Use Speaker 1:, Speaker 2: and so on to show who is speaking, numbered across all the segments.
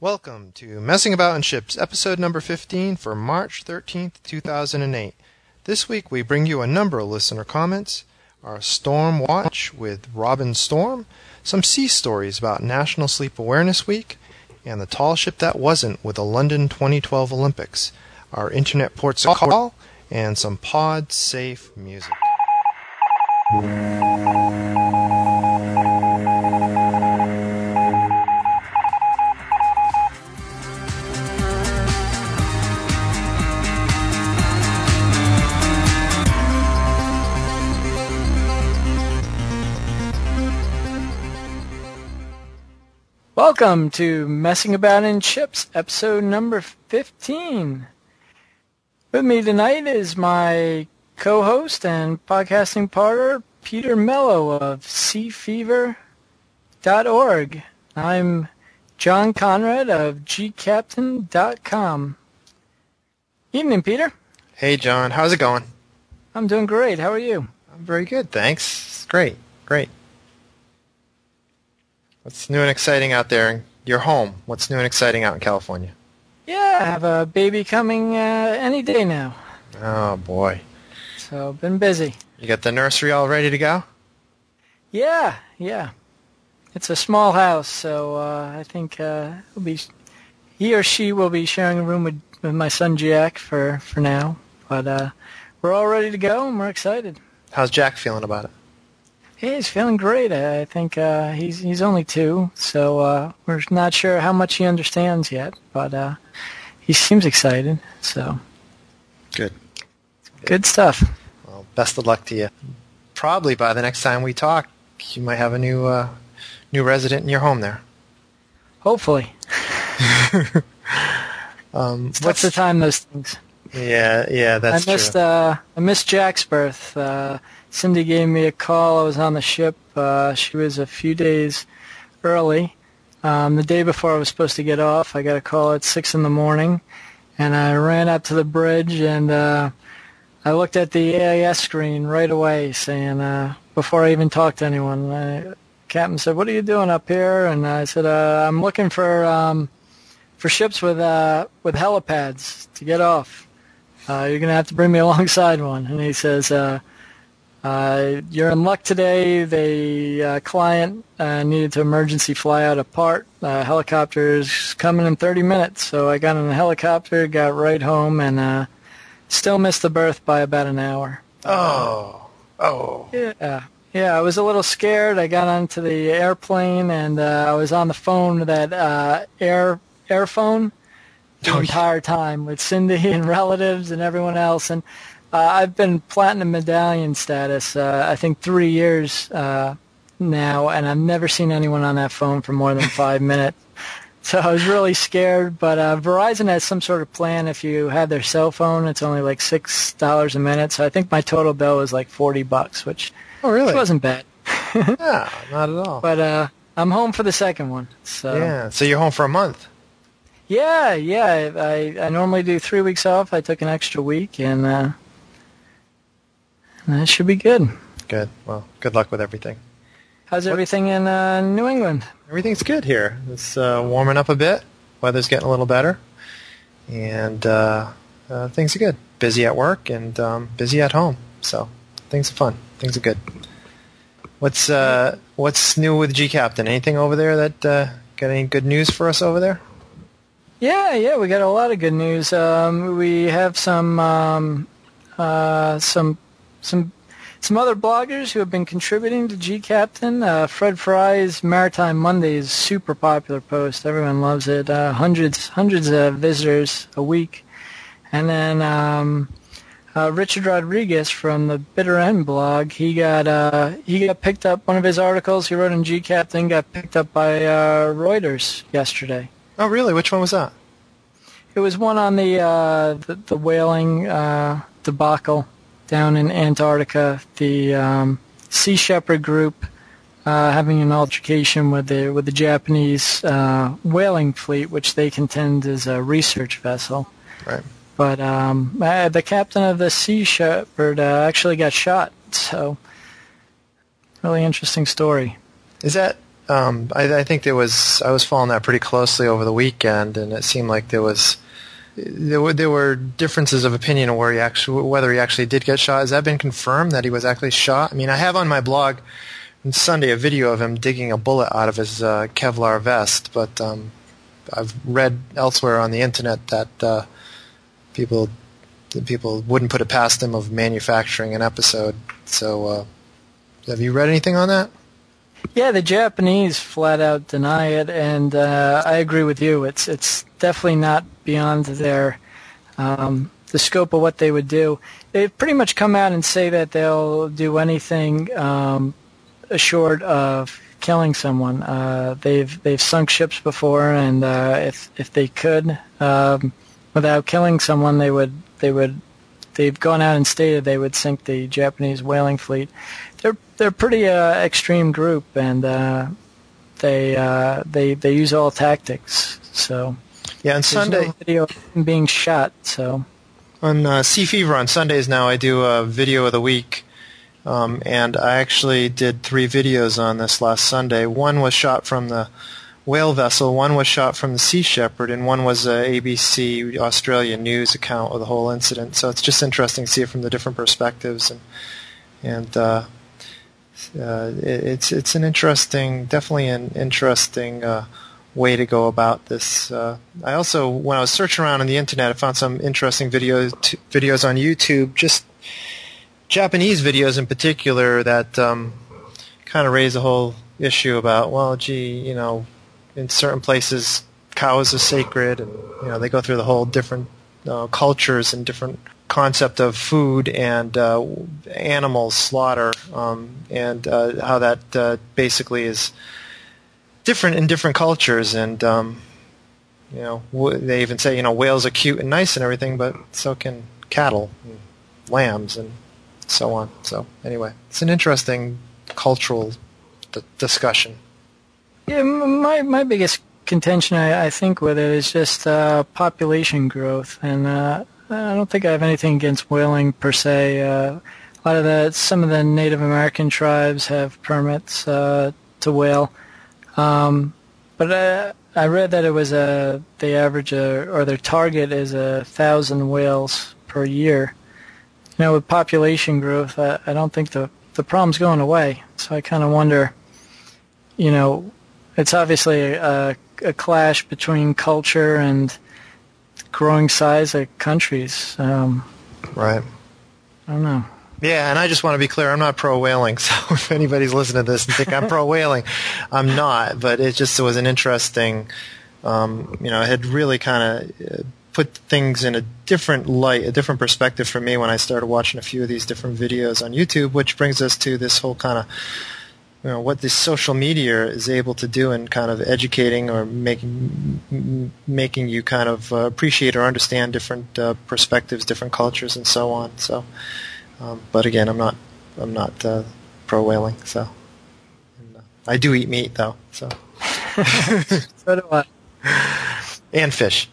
Speaker 1: Welcome to Messing About in Ships, episode number 15 for March 13th, 2008. This week we bring you a number of listener comments, our Storm Watch with Robin Storm, some sea stories about National Sleep Awareness Week, and the tall ship that wasn't with the London 2012 Olympics, our internet ports of call, and some pod-safe music.
Speaker 2: Welcome to Messing About in Ships, episode number 15. With me tonight is my co-host and podcasting partner, Peter Mello of seafever.org. I'm John Conrad of gcaptain.com. Evening, Peter.
Speaker 1: Hey, John. How's it going?
Speaker 2: I'm doing great. How are you?
Speaker 1: I'm very good, thanks. Great. What's new and exciting out there in your home? What's new and exciting out in California?
Speaker 2: Yeah, I have a baby coming any day now.
Speaker 1: Oh, boy.
Speaker 2: So, been busy.
Speaker 1: You got the nursery all ready to go?
Speaker 2: Yeah. It's a small house, so I think he or she will be sharing a room with my son Jack for now. But we're all ready to go, and we're excited.
Speaker 1: How's Jack feeling about it?
Speaker 2: Hey, he's feeling great. I think he's only 2, so we're not sure how much he understands yet, but he seems excited. So good stuff.
Speaker 1: Well, best of luck to you. Probably by the next time we talk, you might have a new resident in your home there.
Speaker 2: Hopefully. What's the time? Those things.
Speaker 1: Yeah, that's true.
Speaker 2: I missed Jack's birth. Cindy gave me a call. I was on the ship. She was a few days early. The day before I was supposed to get off, I got a call at 6 in the morning, and I ran up to the bridge, and I looked at the AIS screen right away, saying, before I even talked to anyone, the captain said, "What are you doing up here?" And I said, "I'm looking for ships with helipads to get off. You're going to have to bring me alongside one." And he says, "You're in luck today. The client needed to emergency fly out a part. Helicopter's coming in 30 minutes." So I got in a helicopter, got right home, and still missed the berth by about an hour.
Speaker 1: Oh.
Speaker 2: Yeah, I was a little scared. I got onto the airplane, and I was on the phone with that air phone the entire time with Cindy and relatives and everyone else. And I've been platinum medallion status, I think 3 years now, and I've never seen anyone on that phone for more than 5 minutes. So I was really scared, but Verizon has some sort of plan. If you have their cell phone, it's only like $6 a minute. So I think my total bill was like $40, which wasn't bad.
Speaker 1: No, not at all.
Speaker 2: But I'm home for the second one. So.
Speaker 1: Yeah, so you're home for a month.
Speaker 2: Yeah. I normally do 3 weeks off. I took an extra week, and that should be good.
Speaker 1: Good. Well, good luck with everything.
Speaker 2: How's everything in New England?
Speaker 1: Everything's good here. It's warming up a bit. Weather's getting a little better. And things are good. Busy at work and busy at home. So things are fun. Things are good. What's new with G Captain? Anything over there that got any good news for us over there?
Speaker 2: Yeah, we got a lot of good news. We have some other bloggers who have been contributing to G Captain. Fred Fry's Maritime Mondays is super popular post. Everyone loves it. Hundreds of visitors a week. And then Richard Rodriguez from the Bitter End blog, he got picked up. One of his articles he wrote in G Captain got picked up by Reuters yesterday.
Speaker 1: Oh, really? Which one was that?
Speaker 2: It was one on the whaling debacle down in Antarctica. The Sea Shepherd group having an altercation with the Japanese whaling fleet, which they contend is a research vessel.
Speaker 1: Right.
Speaker 2: But the captain of the Sea Shepherd actually got shot. So, really interesting story.
Speaker 1: Is that I think I was following that pretty closely over the weekend, and it seemed like there were differences of opinion on whether he actually did get shot. Has that been confirmed that he was actually shot? I mean, I have on my blog on Sunday a video of him digging a bullet out of his Kevlar vest, but I've read elsewhere on the internet that people wouldn't put it past him of manufacturing an episode. So, have you read anything on that?
Speaker 2: Yeah, the Japanese flat out deny it, and I agree with you. It's definitely not beyond their the scope of what they would do. They've pretty much come out and say that they'll do anything short of killing someone. They've sunk ships before, and if they could, without killing someone, they've gone out and stated they would sink the Japanese whaling fleet. They're a pretty extreme group, and they use all tactics. So
Speaker 1: yeah, on Sunday,
Speaker 2: no video of him being shot. So
Speaker 1: on Sea Fever on Sundays now, I do a video of the week, and I actually did 3 videos on this last Sunday. One was shot from the whale vessel, one was shot from the Sea Shepherd, and one was a ABC Australia News account of the whole incident. So it's just interesting to see it from the different perspectives, and it's an interesting, definitely an interesting way to go about this. I also, when I was searching around on the internet, I found some interesting videos on YouTube, just Japanese videos in particular, that kind of raise the whole issue about, well, gee, in certain places cows are sacred, and they go through the whole different cultures and different concept of food and animal slaughter, and how that basically is different in different cultures. And they even say whales are cute and nice and everything, but so can cattle and lambs and so on. So anyway, it's an interesting cultural discussion.
Speaker 2: Yeah, my biggest contention, I think, with it is just population growth, and I don't think I have anything against whaling per se. Some of the Native American tribes have permits to whale, but I read that it was they average or their target is 1,000 whales per year. With population growth, I don't think the problem's going away. So I kind of wonder, it's obviously a clash between culture and growing size of countries.
Speaker 1: Right.
Speaker 2: I don't know.
Speaker 1: Yeah, and I just want to be clear, I'm not pro-whaling, so if anybody's listening to this and think I'm pro-whaling, I'm not, but it just was an interesting, it had really kind of put things in a different light, a different perspective for me when I started watching a few of these different videos on YouTube, which brings us to this whole kind of, what this social media is able to do in kind of educating or making you kind of appreciate or understand different perspectives, different cultures, and so on. So, but again, I'm not pro whaling. So, I do eat meat though. So,
Speaker 2: so do I.
Speaker 1: And fish.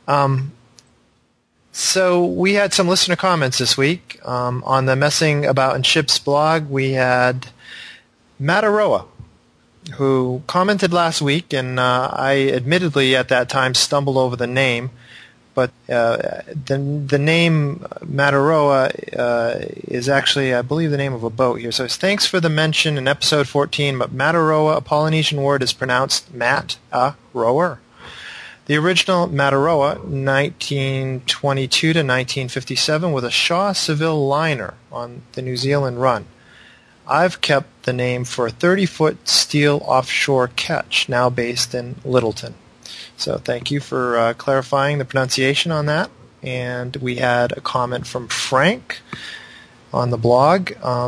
Speaker 1: So we had some listener comments this week on the Messing About in Ships blog. We had Mataroa, who commented last week, and I admittedly at that time stumbled over the name, but the name Mataroa is actually, I believe, the name of a boat here. So thanks for the mention in episode 14, but Mataroa, a Polynesian word, is pronounced mat-a-rower. The original Mataroa, 1922 to 1957, was a Shaw Seville liner on the New Zealand run. I've kept the name for a 30-foot steel offshore ketch, now based in Littleton. So thank you for clarifying the pronunciation on that. And we had a comment from Frank on the blog.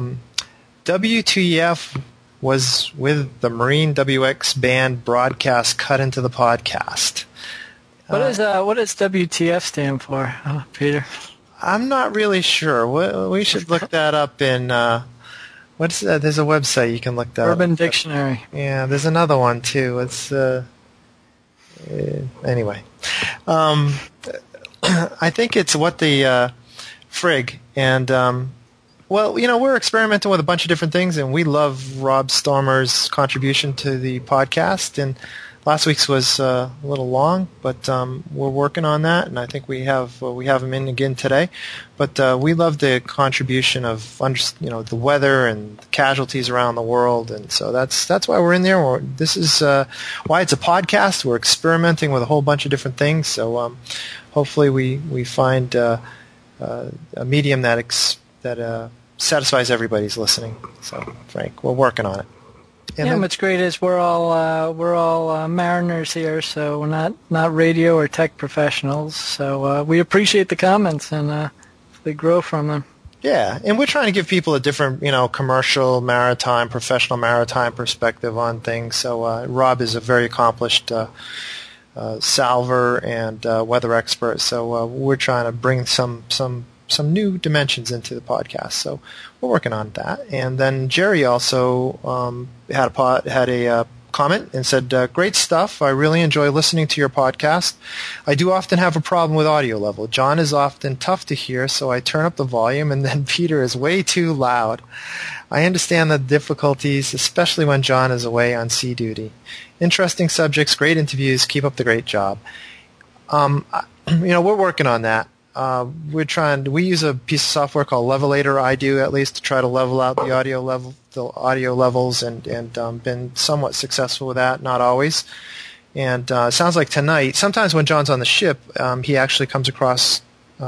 Speaker 1: WTF was with the Marine WX band broadcast cut into the podcast.
Speaker 2: What does WTF stand for, Peter?
Speaker 1: I'm not really sure. We should look that up in... There's a website you can look that
Speaker 2: Urban
Speaker 1: up.
Speaker 2: Dictionary.
Speaker 1: Yeah, there's another one too. It's anyway. I think it's what the frig, and Well, we're experimenting with a bunch of different things, and we love Rob Stormer's contribution to the podcast. And last week's was a little long, but we're working on that, and I think we have him in again today. But we love the contribution of the weather and the casualties around the world, and so that's why we're in there. This is why it's a podcast. We're experimenting with a whole bunch of different things. So hopefully we find a medium that satisfies everybody's listening. So, Frank, we're working on it. And
Speaker 2: what's great is we're all mariners here, so we're not radio or tech professionals. So we appreciate the comments and they grow from them.
Speaker 1: Yeah, and we're trying to give people a different, commercial maritime, professional maritime perspective on things. So Rob is a very accomplished salver and weather expert. So we're trying to bring some new dimensions into the podcast. So we're working on that. And then Jerry also had a comment and said, great stuff. I really enjoy listening to your podcast. I do often have a problem with audio level. John is often tough to hear, so I turn up the volume, and then Peter is way too loud. I understand the difficulties, especially when John is away on sea duty. Interesting subjects, great interviews. Keep up the great job. We're working on that. We use a piece of software called Levelator. I do, at least, to try to level out the audio levels, and been somewhat successful with that. Not always. And it sounds like tonight, sometimes when John's on the ship, he actually comes across,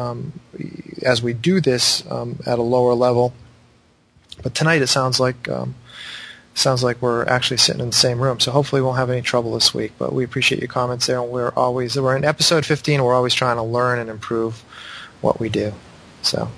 Speaker 1: as we do this, at a lower level. But tonight it sounds like we're actually sitting in the same room. So hopefully we won't have any trouble this week. But we appreciate your comments there. And we're in episode 15. We're always trying to learn and improve what we do. So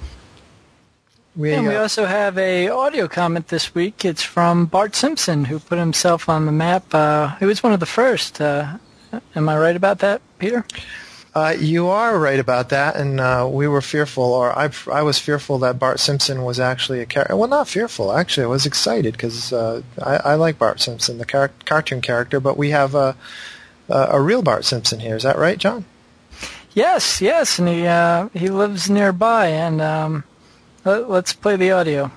Speaker 1: we
Speaker 2: also have a audio comment this week. It's from Bart Simpson, who put himself on the map. He was one of the first. Am I right about that, Peter?
Speaker 1: You are right about that, and we were fearful, or I was fearful that Bart Simpson was actually a character. Well, not fearful, actually. I was excited because I like Bart Simpson, the cartoon character, but we have a real Bart Simpson here. Is that right, John?
Speaker 2: Yes, and he lives nearby, and let's play the audio.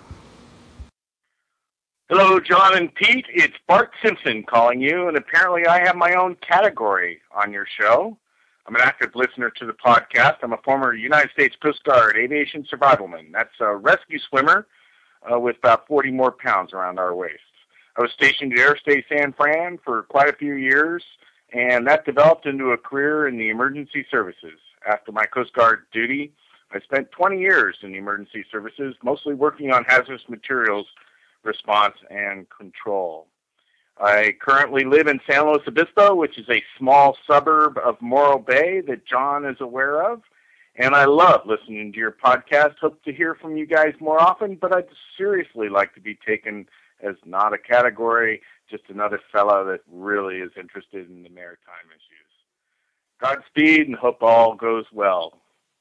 Speaker 3: Hello, John and Pete. It's Bart Simpson calling you, and apparently I have my own category on your show. I'm an active listener to the podcast. I'm a former United States Coast Guard aviation survivalman. That's a rescue swimmer with about 40 more pounds around our waists. I was stationed at Air State San Fran for quite a few years, and that developed into a career in the emergency services. After my Coast Guard duty, I spent 20 years in the emergency services, mostly working on hazardous materials response and control. I currently live in San Luis Obispo, which is a small suburb of Morro Bay that John is aware of. And I love listening to your podcast. Hope to hear from you guys more often, but I'd seriously like to be taken as not a category, just another fellow that really is interested in the maritime issues. Godspeed, and hope all goes well.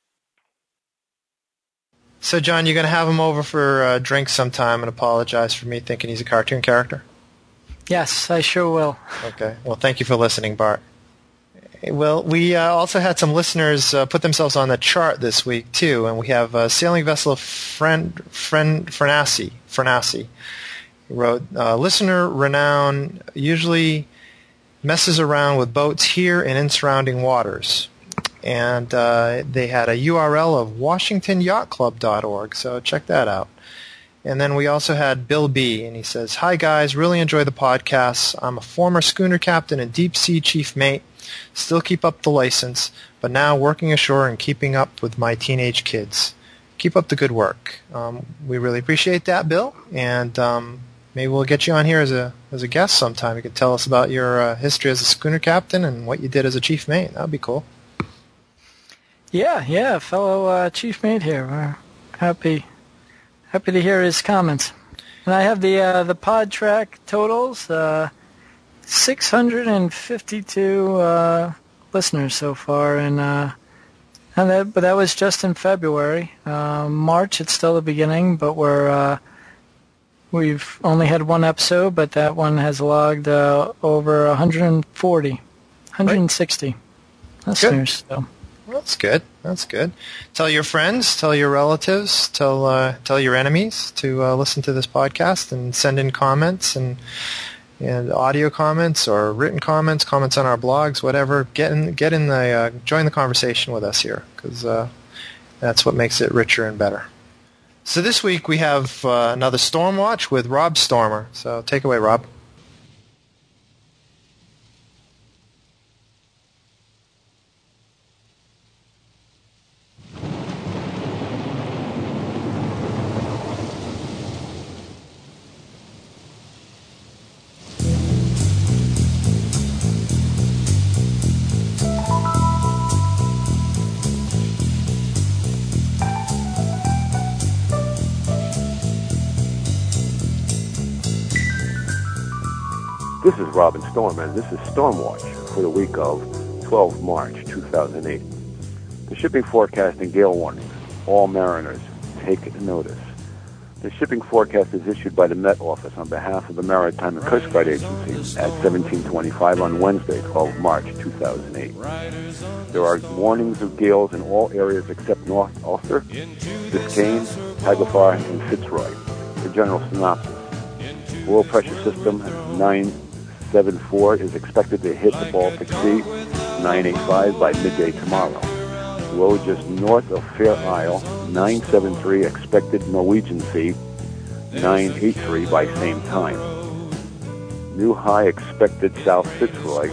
Speaker 1: So, John, you're going to have him over for a drink sometime and apologize for me thinking he's a cartoon character?
Speaker 2: Yes, I sure will.
Speaker 1: Okay. Well, thank you for listening, Bart. Well, we also had some listeners put themselves on the chart this week, too, and we have sailing vessel Fernassi. He wrote, listener renown usually messes around with boats here and in surrounding waters. And they had a URL of WashingtonYachtClub.org, so check that out. And then we also had Bill B., and he says, hi, guys, really enjoy the podcasts. I'm a former schooner captain and deep-sea chief mate. Still keep up the license, but now working ashore and keeping up with my teenage kids. Keep up the good work. We really appreciate that, Bill, and maybe we'll get you on here as a guest sometime. You could tell us about your history as a schooner captain and what you did as a chief mate. That would be cool.
Speaker 2: Yeah, fellow chief mate here. We're happy to hear his comments. And I have the pod track totals, 652 listeners so far, but that was just in February. March, it's still the beginning, but we've only had one episode, but that one has logged over 160 listeners. So
Speaker 1: Well, that's good. That's good. Tell your friends, tell your relatives, tell your enemies to listen to this podcast and send in comments and audio comments or written comments on our blogs, whatever. Join the conversation with us here, because that's what makes it richer and better. So this week we have another Storm Watch with Rob Stormer. So take away, Rob.
Speaker 4: This is Robin Storm, and this is Stormwatch for the week of 12 March 2008. The shipping forecast and gale warnings. All mariners, take notice. The shipping forecast is issued by the Met Office on behalf of the Maritime and Coast Guard Agency at 1725 on Wednesday, 12 March 2008. There are warnings of gales in all areas except North Ulster, Biscayne, Haglafar, and Fitzroy. The general synopsis. Oil pressure system 974 is expected to hit the Baltic Sea 985 by midday tomorrow. Low just north of Fair Isle 973 expected Norwegian Sea 983 by same time. New high expected South Fitzroy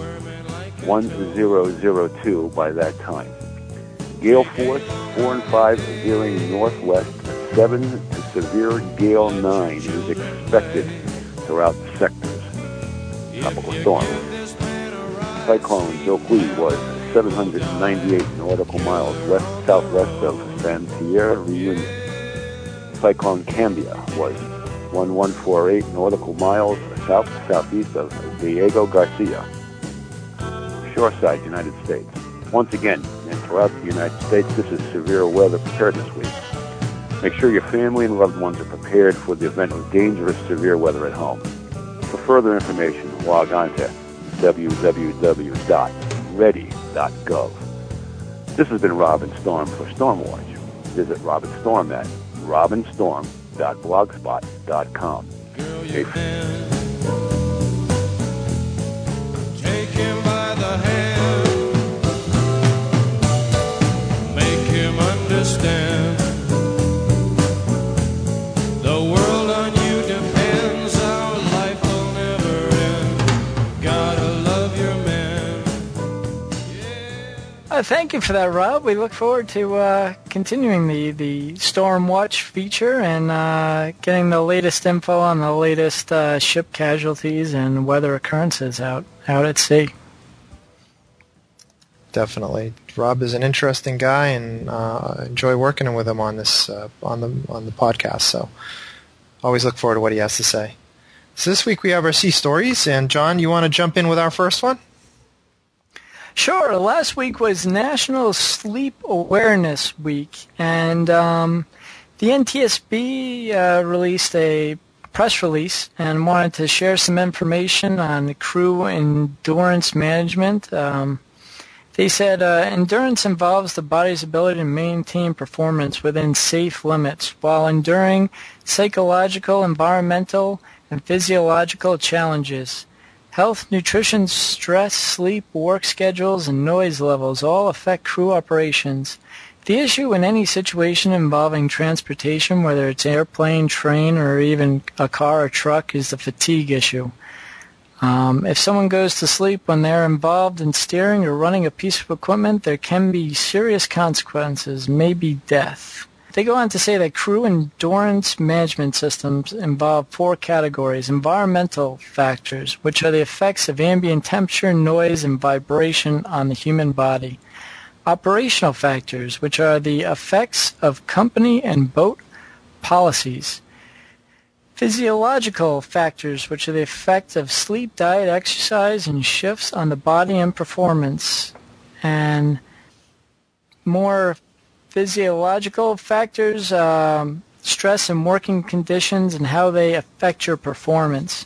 Speaker 4: 1002 by that time. Gale force 4 and 5 veering northwest 7 to severe gale 9 is expected throughout the sectors. Tropical storm. Cyclone Joaquin was 798 nautical miles west-southwest of Saint-Pierre Reunion. Cyclone Cambia was 1148 nautical miles south-southeast of Diego Garcia. Shoreside, United States. Once again, and throughout the United States, this is Severe Weather Preparedness Week. Make sure your family and loved ones are prepared for the event of dangerous severe weather at home. For further information, log on to www.ready.gov. This has been Robin Storm for Stormwatch. Visit Robin Storm at robinstorm.blogspot.com.
Speaker 5: Take him by the hand, make him understand. The world on you depends, our life will never end. Gotta love your man. Yeah.
Speaker 2: Thank you for that, Rob. We look forward to continuing the Storm Watch feature and getting the latest info on the latest ship casualties and weather occurrences out at sea.
Speaker 1: Definitely, Rob is an interesting guy, and enjoy working with him on this on the podcast. So, always look forward to what he has to say. So this week we have our sea stories, and John, you want to jump in with our first one?
Speaker 2: Sure. Last week was National Sleep Awareness Week, and the NTSB released a press release and wanted to share some information on the crew endurance management. They said endurance involves the body's ability to maintain performance within safe limits while enduring psychological, environmental, and physiological challenges. Health, nutrition, stress, sleep, work schedules, and noise levels all affect crew operations. The issue in any situation involving transportation, whether it's airplane, train, or even a car or truck, is the fatigue issue. If someone goes to sleep when they're involved in steering or running a piece of equipment, there can be serious consequences, maybe death. They go on to say that crew endurance management systems involve 4 categories. Environmental factors, which are the effects of ambient temperature, noise, and vibration on the human body. Operational factors, which are the effects of company and boat policies. Physiological factors, which are the effect of sleep, diet, exercise, and shifts on the body and performance. And more physiological factors, stress and working conditions, and how they affect your performance.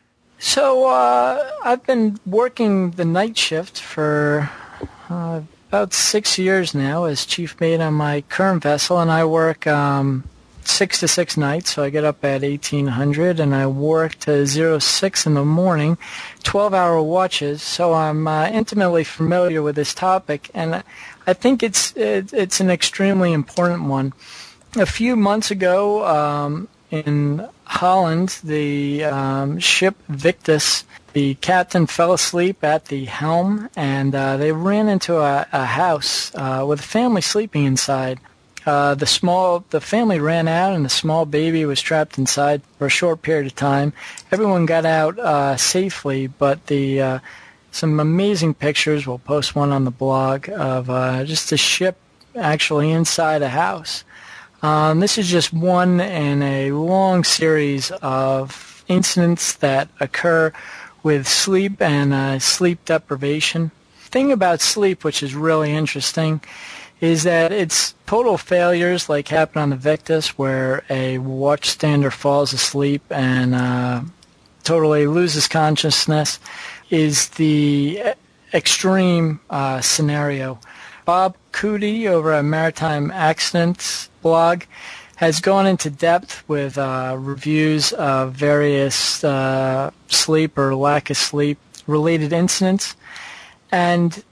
Speaker 2: So I've been working the night shift for about 6 years now as chief mate on my current vessel, and I work 6 to 6 nights, so I get up at 1800 and I work to 06 in the morning, 12-hour watches, so I'm intimately familiar with this topic, and I think it's an extremely important one. A few months ago in Holland, the ship Victus, the captain fell asleep at the helm, and they ran into a house with a family sleeping inside. The family ran out, and the small baby was trapped inside for a short period of time. Everyone got out safely, but some amazing pictures. We'll post one on the blog of just a ship actually inside a house. This is just one in a long series of incidents that occur with sleep and sleep deprivation. The thing about sleep, which is really interesting, is that it's total failures like happened on the Victus, where a watchstander falls asleep and totally loses consciousness, is the extreme scenario. Bob Cootie over at Maritime Accidents blog has gone into depth with reviews of various sleep or lack of sleep related incidents, and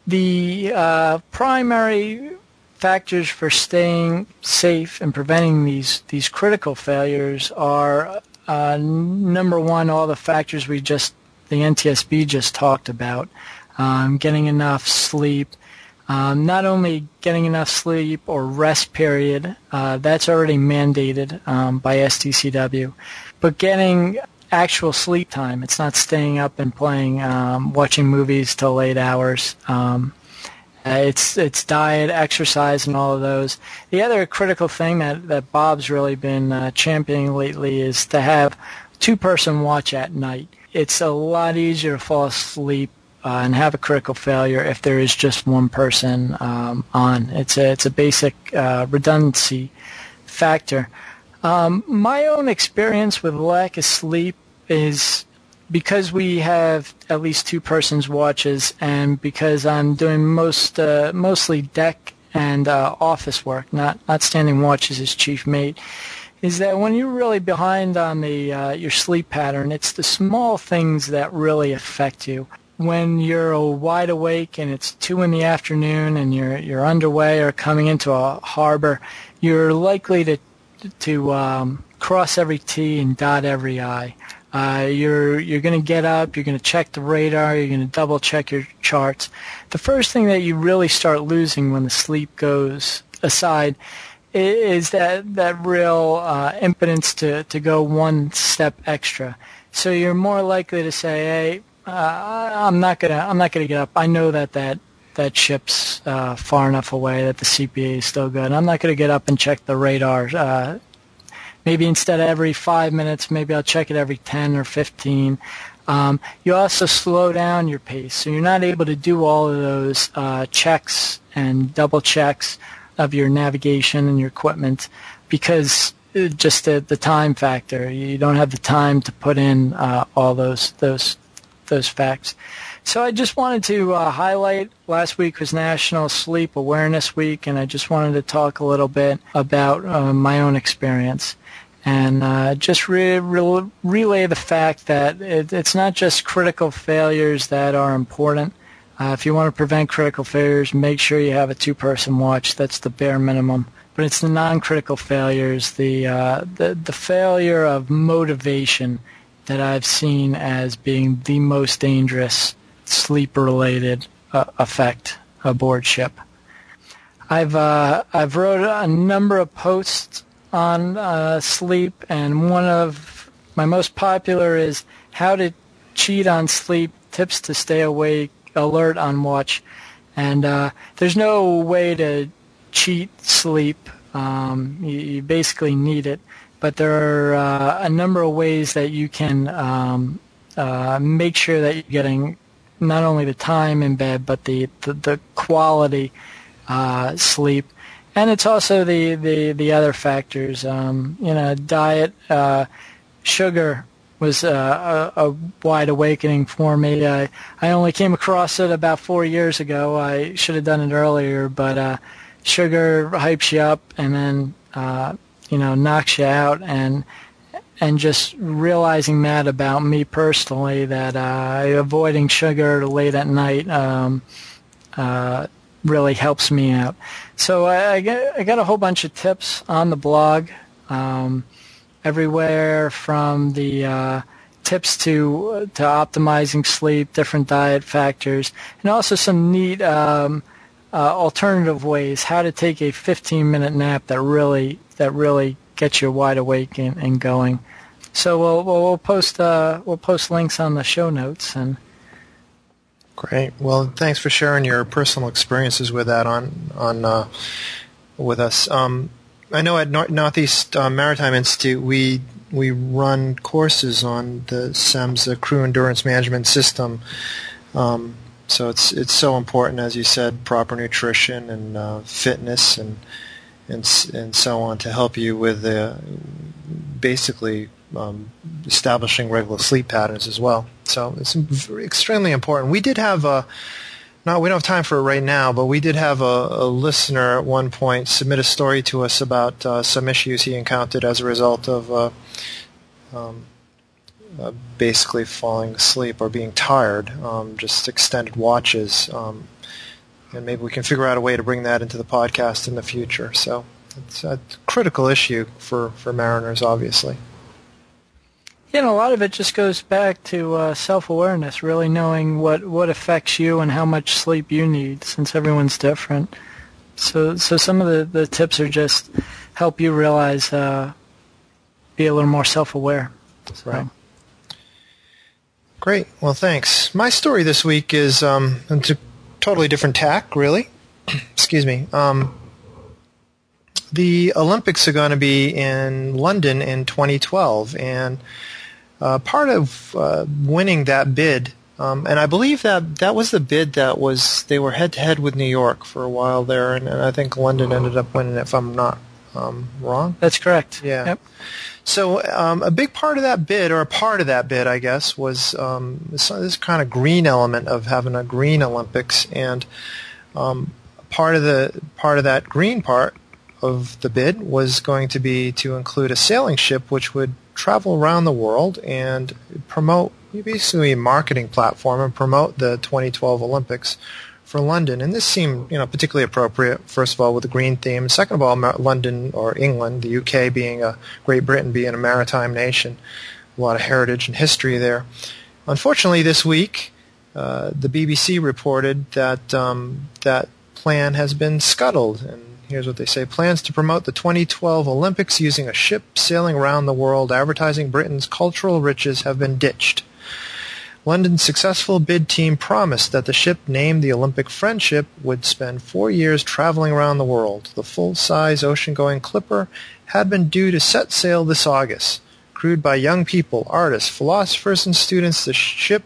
Speaker 2: the primary factors for staying safe and preventing these critical failures are number one, all the factors the NTSB just talked about, getting enough sleep. Not only getting enough sleep or rest period, that's already mandated by STCW, but getting actual sleep time. It's not staying up and playing, watching movies till late hours. It's diet, exercise, and all of those. The other critical thing that Bob's really been championing lately is to have two-person watch at night. It's a lot easier to fall asleep and have a critical failure if there is just one person on. It's a basic redundancy factor. My own experience with lack of sleep is because we have at least two persons watches, and because I'm doing mostly deck and office work, not standing watches as chief mate, is that when you're really behind on your sleep pattern, it's the small things that really affect you. When you're wide awake and it's 2 in the afternoon and you're underway or coming into a harbor, you're likely to cross every T and dot every I. You're going to get up, you're going to check the radar, you're going to double check your charts. The first thing that you really start losing when the sleep goes aside is that real impotence to go one step extra. So you're more likely to say, hey, I'm not gonna get up. I know that ship's far enough away that the CPA is still good. I'm not gonna get up and check the radar. Maybe instead of every 5 minutes, maybe I'll check it every 10 or 15. You also slow down your pace, so you're not able to do all of those checks and double checks of your navigation and your equipment because just the time factor. You don't have the time to put in all those facts. So I just wanted to highlight, last week was National Sleep Awareness Week, and I just wanted to talk a little bit about my own experience and just relay the fact that it's not just critical failures that are important. If you want to prevent critical failures, make sure you have a two-person watch. That's the bare minimum. But it's the non-critical failures, the failure of motivation that I've seen as being the most dangerous sleep-related effect aboard ship. I've wrote a number of posts on sleep, and one of my most popular is how to cheat on sleep, tips to stay awake, alert on watch. And there's no way to cheat sleep. You basically need it. But there are a number of ways that you can make sure that you're getting not only the time in bed, but the quality sleep. And it's also the other factors, diet, sugar was a wide awakening for me. I only came across it about 4 years ago. I should have done it earlier, but sugar hypes you up and then knocks you out, and just realizing that about me personally, that avoiding sugar late at night really helps me out. So I got a whole bunch of tips on the blog, everywhere from the tips to optimizing sleep, different diet factors, and also some neat alternative ways how to take a 15-minute nap that really gets you wide awake and going. So we'll post links on the show notes. And
Speaker 1: great. Well, thanks for sharing your personal experiences with that on with us. I know at Northeast Maritime Institute we run courses on the SEMS, the Crew Endurance Management System. So it's so important, as you said, proper nutrition and fitness and so on to help you with basically establishing regular sleep patterns as well. So it's extremely important. We did have we don't have time for it right now, but we did have a listener at one point submit a story to us about some issues he encountered as a result of basically falling asleep or being tired, just extended watches. And maybe we can figure out a way to bring that into the podcast in the future. So it's a critical issue for mariners, obviously.
Speaker 2: A lot of it just goes back to self-awareness, really knowing what affects you and how much sleep you need, since everyone's different. So some of the tips are just help you realize, be a little more self-aware. So.
Speaker 1: Right. Great. Well, thanks. My story this week is it's a totally different tack, really. Excuse me. The Olympics are going to be in London in 2012, and part of winning that bid, and I believe that was the bid they were head-to-head with New York for a while there, and I think London ended up winning it, if I'm not wrong.
Speaker 2: That's correct.
Speaker 1: Yeah.
Speaker 2: Yep.
Speaker 1: So a big part of that bid, or a part of that bid, I guess, was this kind of green element of having a green Olympics, and part of that green part of the bid was going to be to include a sailing ship which would travel around the world and promote, basically a marketing platform, and promote the 2012 Olympics for London. And this seemed, particularly appropriate, first of all, with the green theme, and second of all, London, or England, the UK Great Britain being a maritime nation, a lot of heritage and history there. Unfortunately, this week, the BBC reported that that plan has been scuttled, and here's what they say. Plans to promote the 2012 Olympics using a ship sailing around the world advertising Britain's cultural riches have been ditched. London's successful bid team promised that the ship, named the Olympic Friendship, would spend 4 years traveling around the world. The full-size ocean-going clipper had been due to set sail this August. Crewed by young people, artists, philosophers, and students, the ship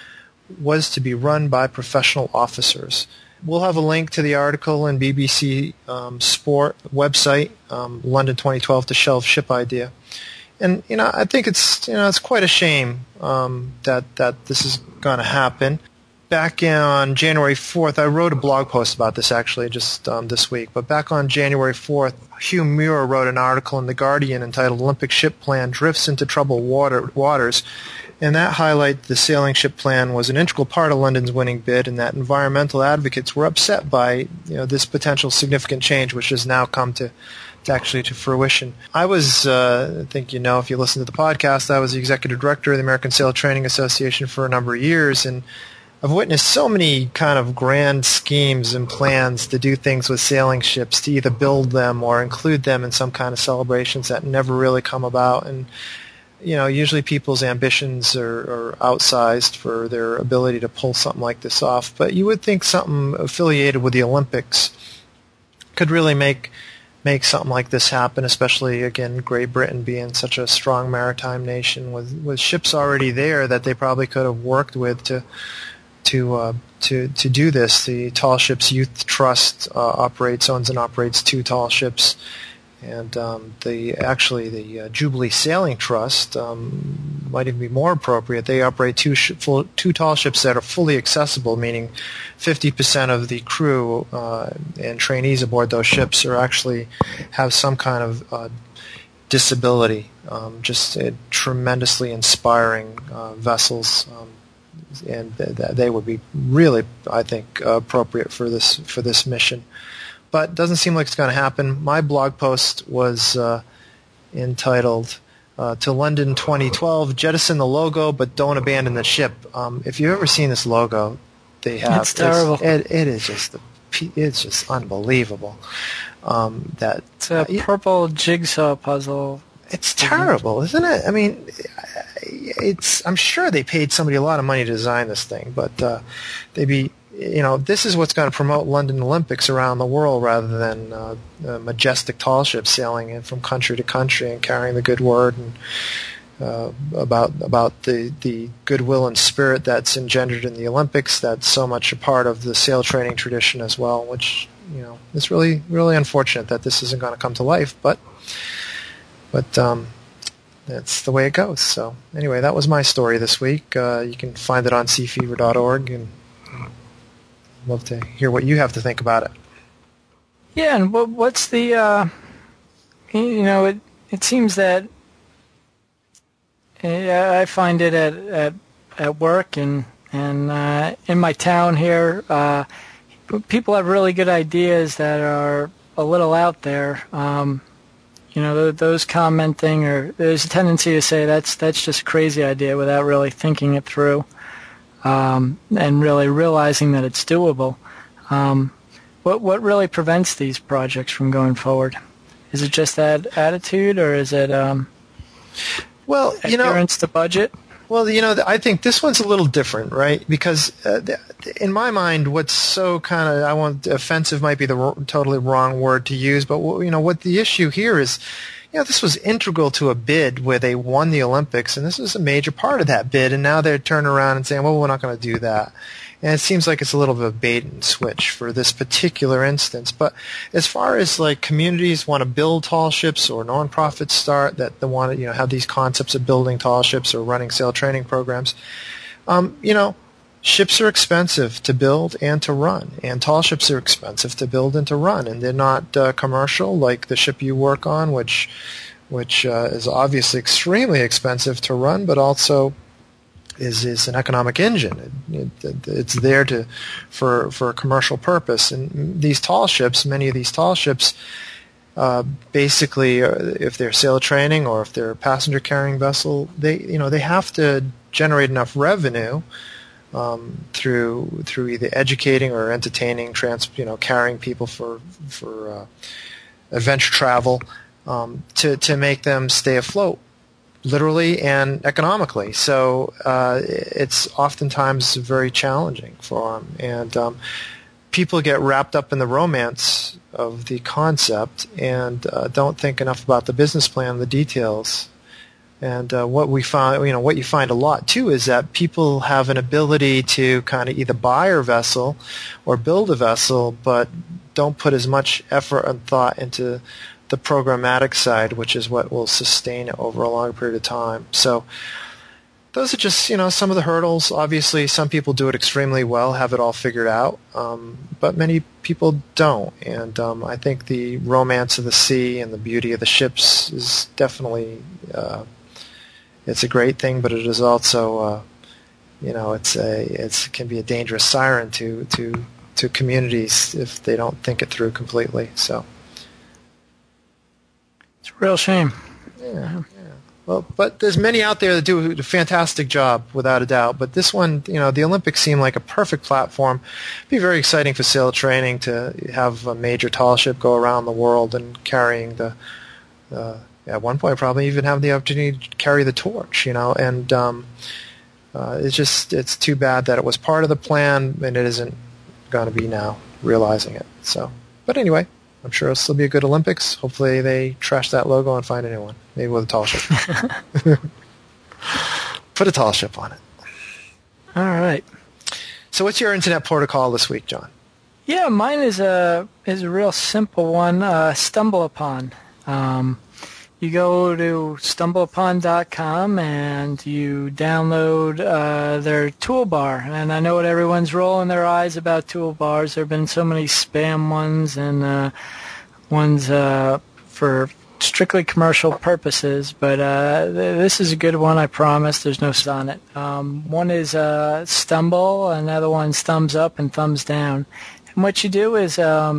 Speaker 1: was to be run by professional officers. We'll have a link to the article in BBC Sport website, London 2012 to shelve ship idea. And I think it's quite a shame that this is going to happen. Back on January 4th, I wrote a blog post about this actually just this week. But back on January 4th, Hugh Muir wrote an article in The Guardian entitled "Olympic Ship Plan Drifts into Troubled Waters." And that highlighted the sailing ship plan was an integral part of London's winning bid, and that environmental advocates were upset by this potential significant change, which has now come to fruition. I was, I think if you listen to the podcast, I was the executive director of the American Sail Training Association for a number of years, and I've witnessed so many kind of grand schemes and plans to do things with sailing ships, to either build them or include them in some kind of celebrations that never really come about. And usually people's ambitions are outsized for their ability to pull something like this off. But you would think something affiliated with the Olympics could really make something like this happen, especially, again, Great Britain being such a strong maritime nation with ships already there that they probably could have worked with to do this. The Tall Ships Youth Trust owns and operates 2 tall ships And the Jubilee Sailing Trust might even be more appropriate. They operate two tall ships that are fully accessible, meaning 50% of the crew and trainees aboard those ships are actually have some kind of disability. Just tremendously inspiring vessels, and they would be really, I think, appropriate for this mission. But it doesn't seem like it's going to happen. My blog post was entitled "To London 2012: Jettison the logo, but don't abandon the ship." If you've ever seen this logo, they have.
Speaker 2: It's terrible.
Speaker 1: It is just it's just unbelievable.
Speaker 2: It's a purple jigsaw puzzle.
Speaker 1: It's terrible, isn't it? I mean, I'm sure they paid somebody a lot of money to design this thing, but this is what's going to promote London Olympics around the world rather than majestic tall ships sailing in from country to country and carrying the good word and about the goodwill and spirit that's engendered in the Olympics. That's so much a part of the sail training tradition as well, which it's really, really unfortunate that this isn't going to come to life, but that's the way it goes. So anyway, that was my story this week. You can find it on seafever.org, and I'd love to hear what you have to think about it.
Speaker 2: Yeah, and what's the, it seems that I find it at work and in my town here, people have really good ideas that are a little out there. Those commenting, or there's a tendency to say that's just a crazy idea without really thinking it through, and really realizing that it's doable. What really prevents these projects from going forward? Is it just that attitude, or is it adherence to budget?
Speaker 1: Well, I think this one's a little different, right? Because in my mind, what's so offensive might be the totally wrong word to use, but what the issue here is, this was integral to a bid where they won the Olympics, and this was a major part of that bid, and now they're turning around and saying, well, we're not going to do that. And it seems like it's a little bit of a bait and switch for this particular instance. But as far as like communities want to build tall ships, or nonprofits start that they want to have these concepts of building tall ships or running sail training programs, ships are expensive to build and to run, and tall ships are expensive to build and to run, and they're not commercial like the ship you work on, which is obviously extremely expensive to run, but also is an economic engine. It's there for a commercial purpose. And these tall ships, many of these tall ships, basically, if they're sail training or if they're a passenger carrying vessel, they have to generate enough revenue through either educating or entertaining, carrying people for adventure travel, to make them stay afloat, literally and economically. So it's oftentimes very challenging for them, and people get wrapped up in the romance of the concept and don't think enough about the business plan, the details. And what we find, what you find a lot too, is that people have an ability to kind of either buy a vessel or build a vessel, but don't put as much effort and thought into the programmatic side, which is what will sustain it over a long period of time. So those are just, some of the hurdles. Obviously, some people do it extremely well, have it all figured out, but many people don't. And I think the romance of the sea and the beauty of the ships is definitely, it's a great thing, but it is also, it can be a dangerous siren to communities if they don't think it through completely. So.
Speaker 2: It's a real shame.
Speaker 1: Yeah. Well, but there's many out there that do a fantastic job, without a doubt. But this one, the Olympics seem like a perfect platform. It'd be very exciting for sail training to have a major tall ship go around the world and carrying at one point probably even have the opportunity to carry the torch, and it's too bad that it was part of the plan and it isn't going to be now realizing it. So, but anyway, I'm sure it'll still be a good Olympics. Hopefully they trash that logo and find a new one. Maybe with a tall ship. Put a tall ship on it.
Speaker 2: All right.
Speaker 1: So what's your internet protocol this week, John?
Speaker 2: Yeah, mine is a real simple one. StumbleUpon. You go to stumbleupon.com and you download their toolbar. And I know what everyone's rolling their eyes about toolbars. There have been so many spam ones and ones for strictly commercial purposes, but this is a good one, I promise. There's no on it. One is Stumble, another one's Thumbs Up and Thumbs Down. And what you do is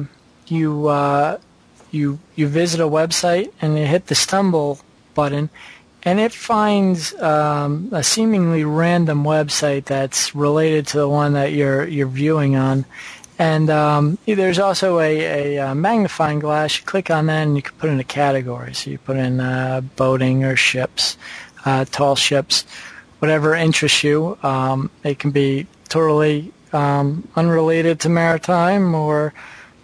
Speaker 2: you visit a website and you hit the Stumble button, and it finds a seemingly random website that's related to the one that you're viewing on. And there's also a magnifying glass. You click on that and you can put in a category. So you put in boating or ships, tall ships, whatever interests you. It can be totally unrelated to maritime, or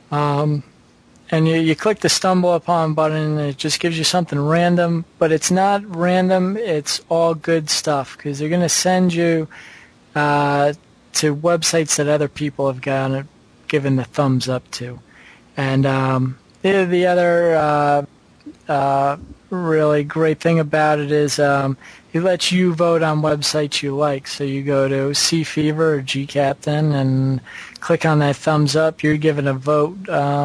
Speaker 2: and you click the Stumble Upon button and it just gives you something random. But it's not random. It's all good stuff, because they're going to send you to websites that other people have given the thumbs up to. And the other really great thing about it is it lets you vote on websites you like. So you go to Sea Fever or GCaptain and click on that thumbs up. You're given a vote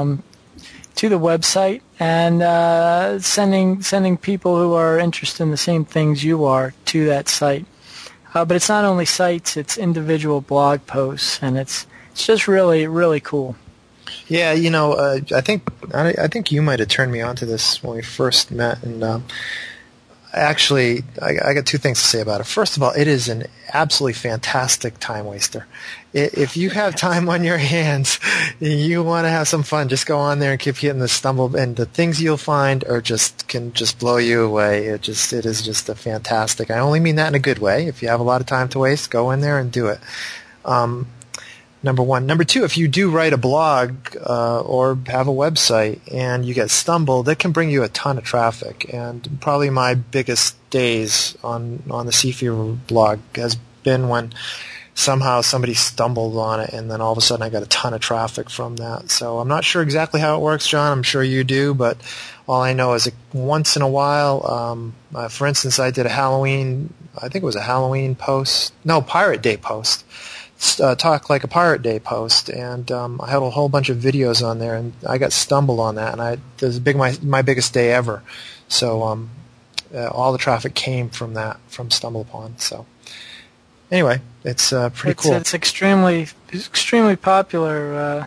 Speaker 2: to the website, and sending people who are interested in the same things you are to that site. But it's not only sites, it's individual blog posts, and it's just really, really cool.
Speaker 1: Yeah, I think you might have turned me on to this when we first met, and actually, I got two things to say about it. First of all, it is an absolutely fantastic time waster. If you have time on your hands, you want to have some fun, just go on there and keep hitting the Stumble, and the things you'll find can just blow you away. It is just a fantastic. I only mean that in a good way. If you have a lot of time to waste, go in there and do it. Number one. Number two, if you do write a blog or have a website and you get stumbled, it can bring you a ton of traffic. And probably my biggest days on the Sea Fever blog has been when somehow somebody stumbled on it, and then all of a sudden I got a ton of traffic from that. So I'm not sure exactly how it works, John. I'm sure you do, but all I know is once in a while, for instance, I did Pirate Day post. Talk Like a Pirate Day post, and I had a whole bunch of videos on there, and I got stumbled on that, and it was my biggest day ever. So all the traffic came from Stumble Upon. So anyway, it's pretty cool.
Speaker 2: It's extremely popular.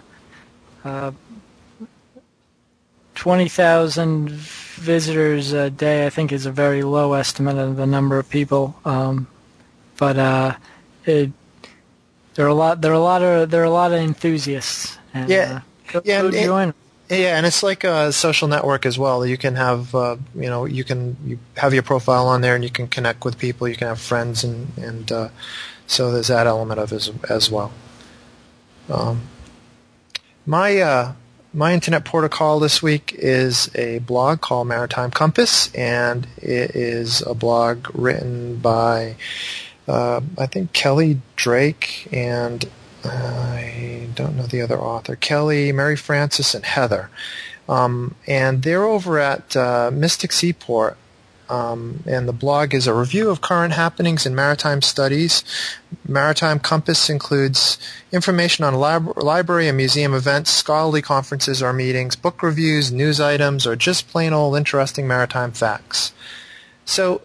Speaker 2: 20,000 visitors a day, I think, is a very low estimate of the number of people. But there are a lot of enthusiasts. And, go join.
Speaker 1: Yeah, and it's like a social network as well. You can have you have your profile on there, and you can connect with people. You can have friends, and so there's that element of it as well. My internet protocol this week is a blog called Maritime Compass, and it is a blog written by I think Kelly Drake, and I don't know the other author, Kelly, Mary Francis, and Heather. And they're over at Mystic Seaport, and the blog is a review of current happenings in maritime studies. Maritime Compass includes information on library and museum events, scholarly conferences or meetings, book reviews, news items, or just plain old interesting maritime facts. So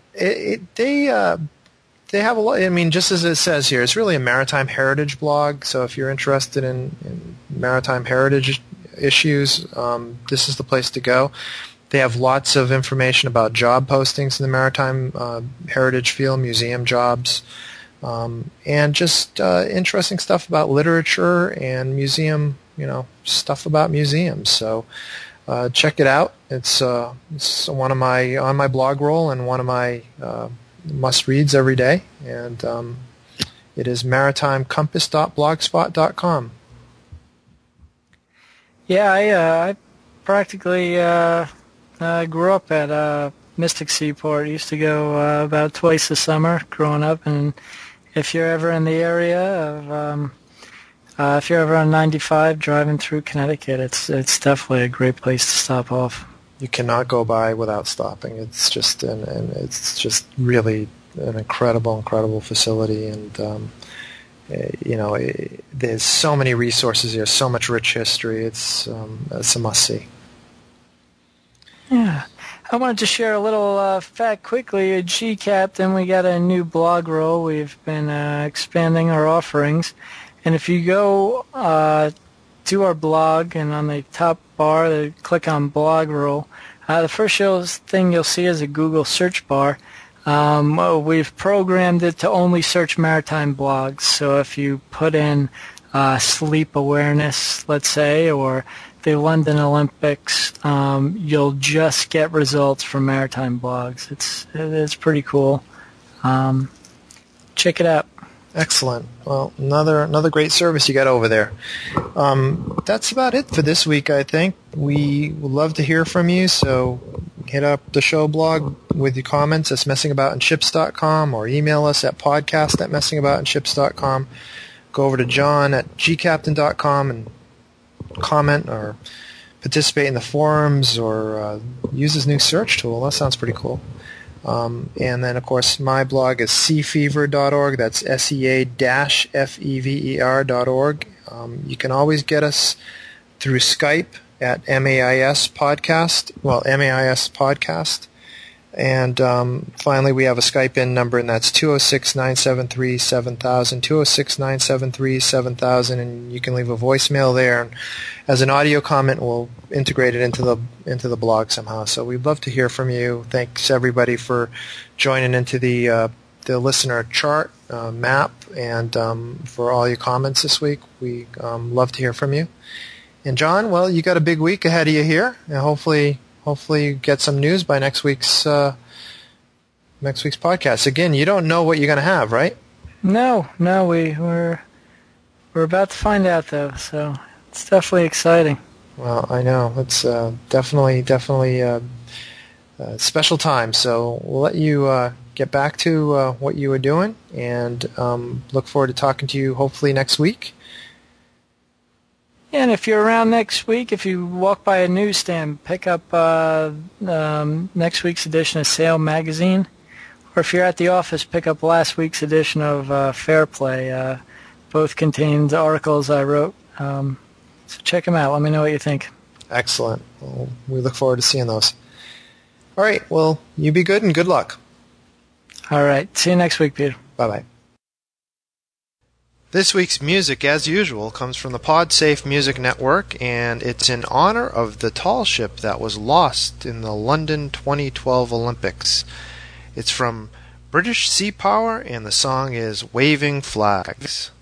Speaker 1: they have a lot. I mean, just as it says here, it's really a maritime heritage blog. So if you're interested in maritime heritage issues, this is the place to go. They have lots of information about job postings in the maritime heritage field, museum jobs, and just interesting stuff about literature and museum, stuff about museums. So check it out. It's one of my on my blog roll and one of my must-reads every day, and it is maritimecompass.blogspot.com.
Speaker 2: Yeah, I practically grew up at Mystic Seaport. Used to go about twice a summer growing up, and if you're ever in the area of, if you're ever on 95 driving through Connecticut, it's definitely a great place to stop off.
Speaker 1: you cannot go by without stopping. It's just really an incredible facility, and there's so many resources here, so much rich history. It's a must see.
Speaker 2: Yeah. I wanted to share a little fact quickly. At GCaptain, we got a new blog roll. We've been expanding our offerings. And if you go to our blog and on the top bar, click on blog roll, the first thing you'll see is a Google search bar. We've programmed it to only search maritime blogs. So if you put in sleep awareness, let's say, or the London Olympics, you'll just get results from maritime blogs. It's pretty cool. Check it out.
Speaker 1: Excellent. Well, another great service you got over there. That's about it for this week, I think. We would love to hear from you, so hit up the show blog with your comments at messingaboutinShips.com, or email us at podcast@messingaboutinShips.com. Go over to John at gcaptain.com and comment or participate in the forums, or use his new search tool. That sounds pretty cool. And then, of course, my blog is seafever.org. That's sea-fever.org. You can always get us through Skype at MAIS Podcast. Well, MAIS Podcast. And finally, we have a Skype-in number, and that's 206-973-7000, 206-973-7000, and you can leave a voicemail there. And as an audio comment, we'll integrate it into the blog somehow. So we'd love to hear from you. Thanks, everybody, for joining into the listener chart map, and for all your comments this week. We love to hear from you. And John, well, you got a big week ahead of you here, and hopefully you get some news by next week's podcast. Again, you don't know what you're going to have, right?
Speaker 2: No, we're about to find out, though. So it's definitely exciting.
Speaker 1: Well, I know it's definitely a special time. So we'll let you get back to what you were doing, and look forward to talking to you hopefully next week.
Speaker 2: Yeah, and if you're around next week, if you walk by a newsstand, pick up next week's edition of Sail Magazine. Or if you're at the office, pick up last week's edition of Fair Play. Both contained articles I wrote. So check them out. Let me know what you think.
Speaker 1: Excellent. Well, we look forward to seeing those. All right. Well, you be good and good luck.
Speaker 2: All right. See you next week, Peter.
Speaker 1: Bye-bye. This week's music, as usual, comes from the PodSafe Music Network, and it's in honor of the tall ship that was lost in the London 2012 Olympics. It's from British Sea Power, and the song is Waving Flags.